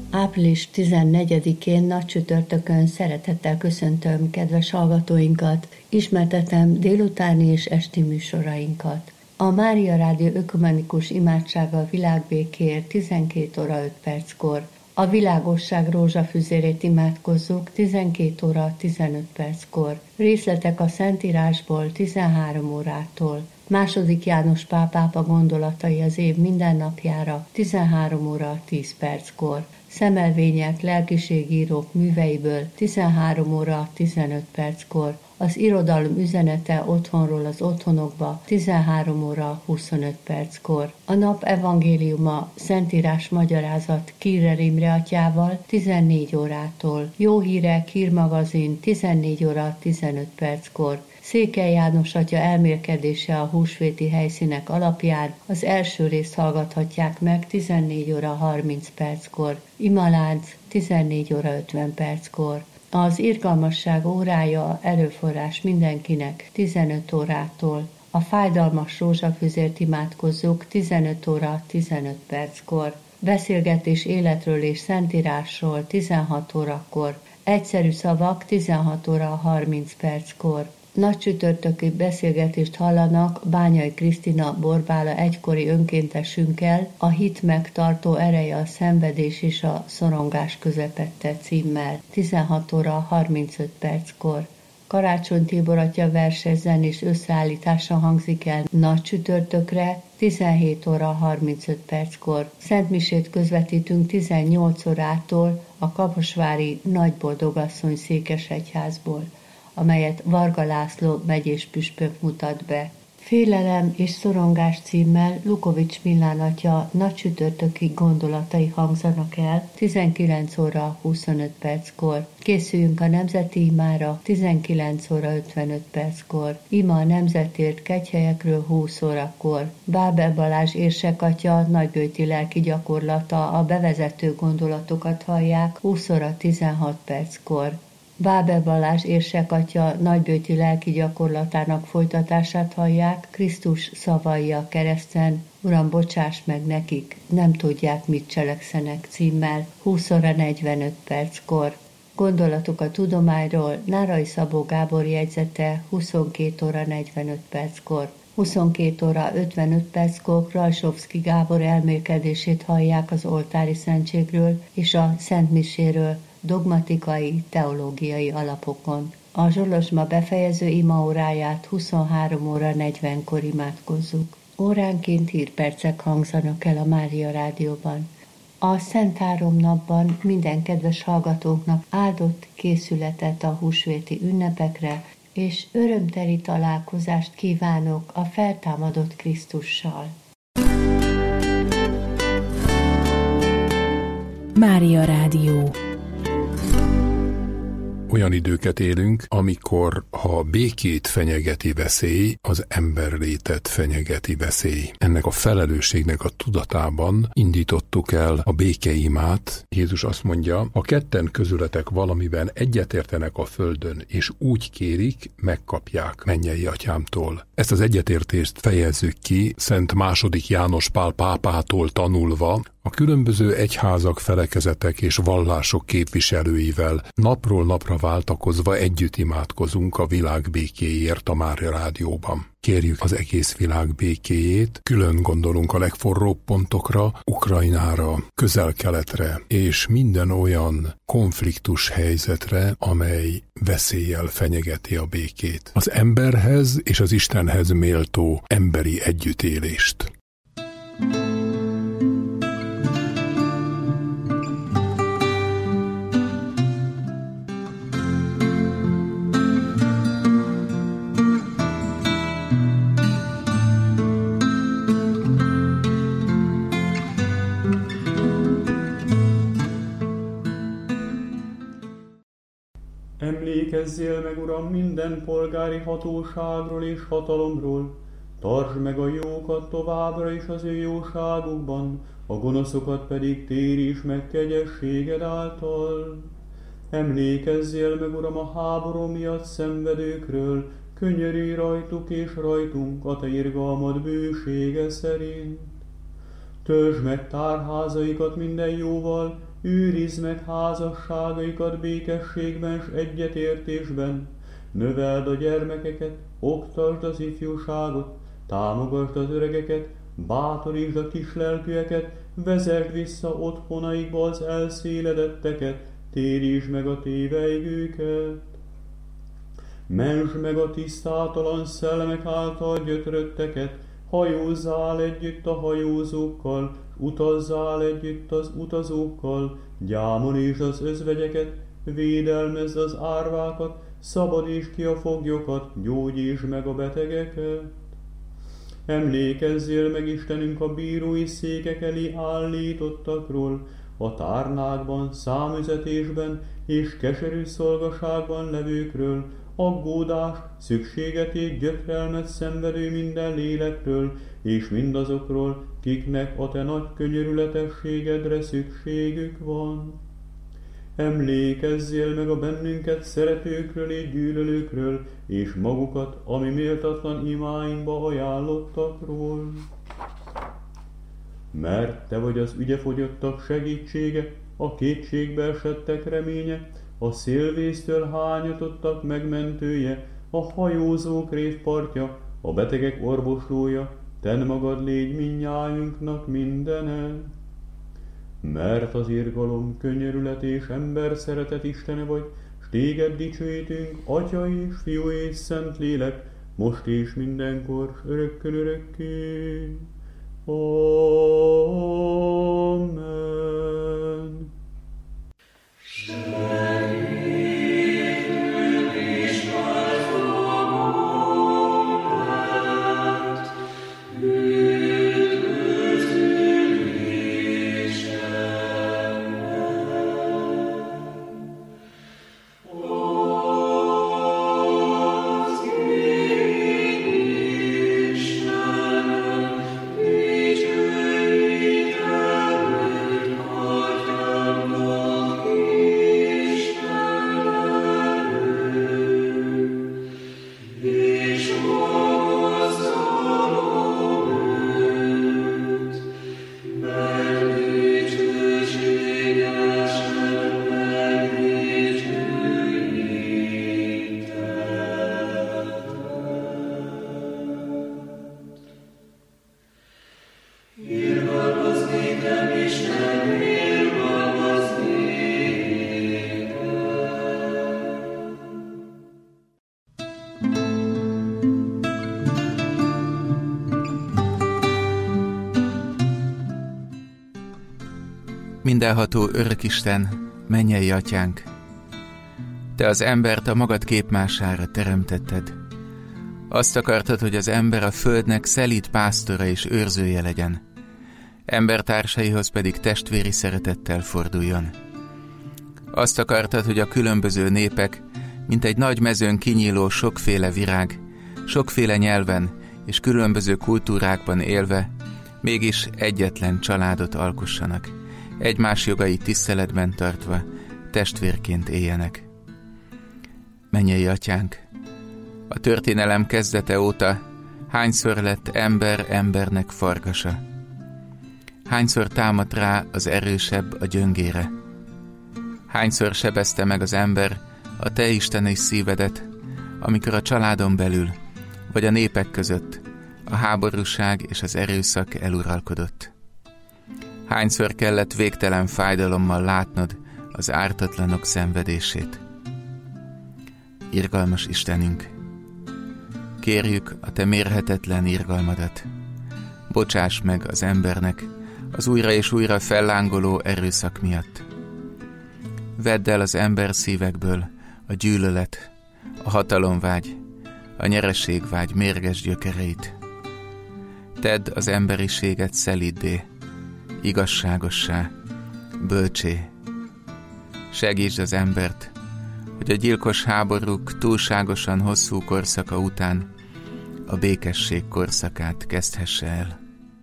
Április 14-én nagy csütörtökön szeretettel köszöntöm kedves hallgatóinkat, ismertetem délutáni és esti műsorainkat. A Mária Rádió ökumenikus imádsága világbékéért 12 óra 5 perckor, a világosság rózsafüzérét imádkozzuk 12 óra 15 perckor, részletek a Szentírásból 13 órától, II. János Pál pápa gondolatai az év mindennapjára 13 óra 10 perckor, szemelvények lelkiségírók műveiből 13 óra 15 perckor, az irodalom üzenete otthonról az otthonokba 13 óra 25 perckor, a nap evangéliuma Szentírás magyarázat Kírer Imre atyával 14 órától, Jó hírek hírmagazin 14 óra 15 perckor, Székely János atya elmélkedése a húsvéti helyszínek alapján az első részt hallgathatják meg 14 óra 30 perckor, Imalánc 14 óra 50 perckor. Az irgalmasság órája erőforrás mindenkinek 15 órától, a fájdalmas rózsafüzért imádkozzuk 15 óra 15 perckor, beszélgetés életről és szentírásról 16 órakor, egyszerű szavak 16 óra 30 perckor. Nagy csütörtöki beszélgetést hallanak Bányai Krisztina Borbála egykori önkéntesünkkel, a hit megtartó ereje a szenvedés és a szorongás közepette címmel, 16 óra 35 perckor. Karácsony Tibor atya verses zenés összeállítása hangzik el nagy csütörtökre, 17 óra 35 perckor. Szentmisét közvetítünk 18 órától a kaposvári Nagyboldogasszony székesegyházból, amelyet Varga László megyés püspök mutat be. Félelem és szorongás címmel Lukovics Millán atya nagy csütörtöki gondolatai hangzanak el 19 óra 25 perckor. Készüljünk a nemzeti imára 19 óra 55 perckor. Ima a nemzetért kegyhelyekről 20 órakor. Bábel Balázs érsek atya nagybőti lelki gyakorlata, a bevezető gondolatokat hallják 20 óra 16 perckor. Bábel Balázs érsek atya nagybőti lelki gyakorlatának folytatását hallják, Krisztus szavai a kereszten, Uram, bocsáss meg nekik, nem tudják, mit cselekszenek címmel, 20 óra 45 perckor. Gondolatok a tudományról, Nárai Szabó Gábor jegyzete, 22 óra 45 perckor. 22 óra 55 perckor Krajsovszki Gábor elmélkedését hallják az oltári szentségről és a szentmiséről, dogmatikai, teológiai alapokon. A zsolozsma befejező imaóráját 23 óra 40-kor imádkozzuk. Óránként hírpercek hangzanak el a Mária Rádióban. A Szent Három napban minden kedves hallgatóknak áldott készületet a húsvéti ünnepekre, és örömteli találkozást kívánok a feltámadott Krisztussal. Mária Rádió. Olyan időket élünk, amikor ha békét fenyegeti veszély, az emberlétet fenyegeti veszély. Ennek a felelősségnek a tudatában indítottuk el a békeimát. Jézus azt mondja, ha ketten közületek valamiben egyetértenek a földön, és úgy kérik, megkapják mennyei atyámtól. Ezt az egyetértést fejezzük ki Szent II. János Pál pápától tanulva, a különböző egyházak, felekezetek és vallások képviselőivel napról napra váltakozva együtt imádkozunk a világ békéért a Mária Rádióban. Kérjük az egész világ békéjét, külön gondolunk a legforróbb pontokra, Ukrajnára, Közel-Keletre és minden olyan konfliktus helyzetre, amely veszéllyel fenyegeti a békét. Az emberhez és az Istenhez méltó emberi együttélést. Emlékezzél meg, Uram, minden polgári hatóságról és hatalomról, tartsd meg a jókat továbbra is az ő jóságukban, a gonoszokat pedig téríts meg kegyességed által. Emlékezzél meg, Uram, a háború miatt szenvedőkről, könyörülj rajtuk és rajtunk a te irgalmad bősége szerint. Töltsd meg tárházaikat minden jóval, őrizd meg házasságaikat békességben s egyetértésben, növeld a gyermekeket, oktasd az ifjúságot, támogasd az öregeket, bátorítsd a kislelkűeket, vezesd vissza otthonaikba az elszéledetteket, térítsd meg a téveigőket. Mentsd meg a tisztátalan szellemek által gyötrötteket, hajózzál együtt a hajózókkal, utazzál együtt az utazókkal, gyámolítsd az özvegyeket, védelmezd az árvákat, szabadítsd ki a foglyokat, gyógyítsd meg a betegeket. Emlékezzél meg, Istenünk, a bírói székek elé állítottakról, a tárnákban, számüzetésben és keserű szolgaságban levőkről, aggódást, szükségetét, gyötrelmet szenvedő minden lélekről, és mindazokról, kiknek a te nagy könyörületességedre szükségük van. Emlékezzél meg a bennünket szeretőkről és gyűlölőkről, és magukat, ami méltatlan imáinkba ajánlottakról. Mert te vagy az ügyefogyottak segítsége, a kétségbe esettek reménye, a szélvésztől hányatottak megmentője, a hajózók révpartja, a betegek orvoslója, tenn magad légy mindnyájunknak mindene. Mert az irgalom, könyörület és ember szeretet Istene vagy, s téged dicsőítünk, Atya és Fiú és Szent Lélek, most és mindenkor, s örökkön örökké. Amen. Mindenható Örökisten, mennyei Atyánk, Te az embert a magad képmására teremtetted. Azt akartad, hogy az ember a földnek szelíd pásztora és őrzője legyen, embertársaihoz pedig testvéri szeretettel forduljon. Azt akartad, hogy a különböző népek, mint egy nagy mezőn kinyíló sokféle virág, sokféle nyelven és különböző kultúrákban élve, mégis egyetlen családot alkossanak, egymás jogait tiszteletben tartva, testvérként éljenek. Mennyei Atyánk, a történelem kezdete óta hányszor lett ember embernek farkasa? Hányszor támadt rá az erősebb a gyöngére? Hányszor sebezte meg az ember a te isteni szívedet, amikor a családon belül, vagy a népek között a háborúság és az erőszak eluralkodott? Hányszor kellett végtelen fájdalommal látnod az ártatlanok szenvedését? Irgalmas Istenünk, kérjük a te mérhetetlen irgalmadat. Bocsáss meg az embernek az újra és újra fellángoló erőszak miatt. Vedd el az ember szívekből a gyűlölet, a hatalomvágy, a nyereségvágy mérges gyökereit. Tedd az emberiséget szelíddé, igazságossá, bölcsé. Segítsd az embert, hogy a gyilkos háborúk túlságosan hosszú korszaka után a békesség korszakát kezdhesse el.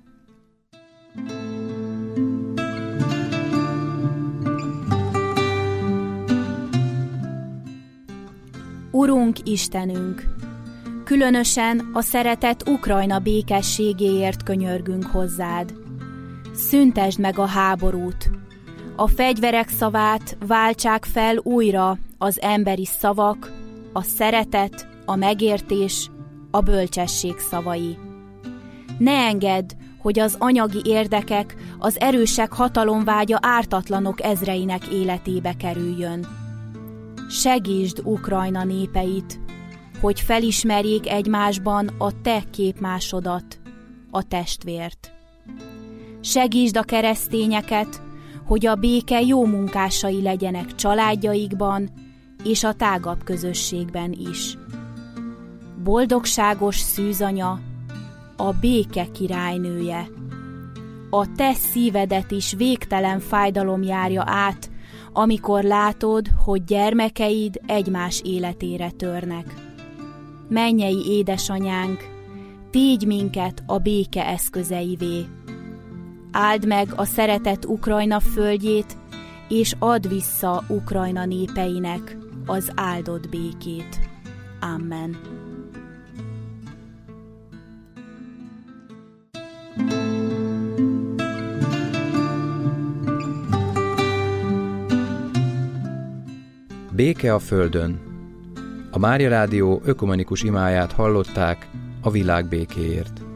Urunk Istenünk, különösen a szeretett Ukrajna békességéért könyörgünk hozzád. Szüntesd meg a háborút, A fegyverek szavát váltsák fel újra az emberi szavak, a szeretet, a megértés, a bölcsesség szavai. Ne engedd, hogy az anyagi érdekek, az erősek hatalomvágya ártatlanok ezreinek életébe kerüljön. Segítsd Ukrajna népeit, hogy felismerjék egymásban a te képmásodat, a testvért. Segítsd a keresztényeket, hogy a béke jó munkásai legyenek családjaikban és a tágabb közösségben is. Boldogságos szűzanya, a béke királynője. A te szívedet is végtelen fájdalom járja át, amikor látod, hogy gyermekeid egymás életére törnek. Mennyei édesanyánk, tégy minket a béke eszközeivé. Áld meg a szeretett Ukrajna földjét, és add vissza Ukrajna népeinek az áldott békét. Amen. Béke a földön. A Mária Rádió ökumenikus imáját hallották a világ békéért.